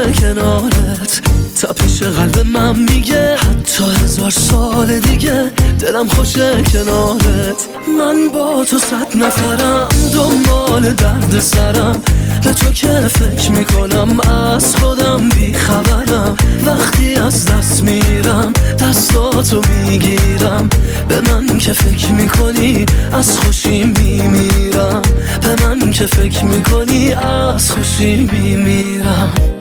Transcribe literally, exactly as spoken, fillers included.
کنارت، تپش قلب من میگه حتی هزار سال دیگه دلم خوشه کنارت. من با تو صد نفرم، دنبال درد سرم، به تو که فکر میکنم از خودم بیخبرم. وقتی از دست میرم دستاتو میگیرم، به من که فکر میکنی از خوشی میمیرم، به من که فکر میکنی از خوشی میمیرم.